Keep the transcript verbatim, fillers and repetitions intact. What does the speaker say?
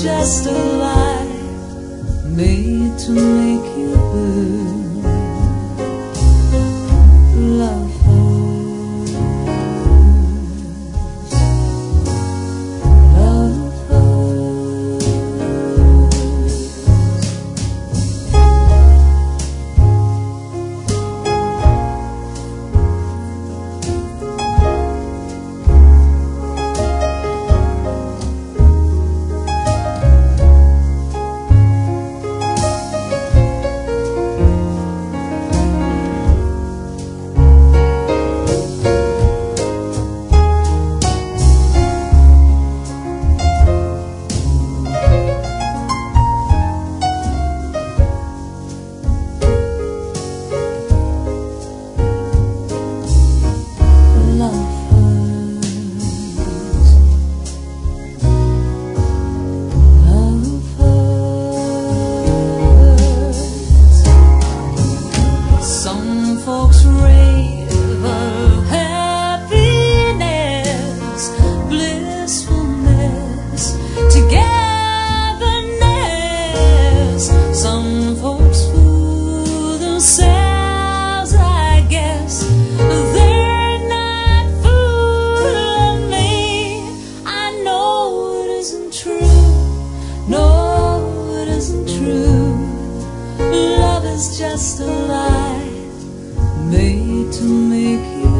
just a lie made to make you burn. Love hurts. Love hurts. Folks rave of happiness, blissfulness, togetherness. Some folks fool themselves, I guess. They're not fooling me. I know it isn't true. No, it isn't true. Love is just a lie made to make you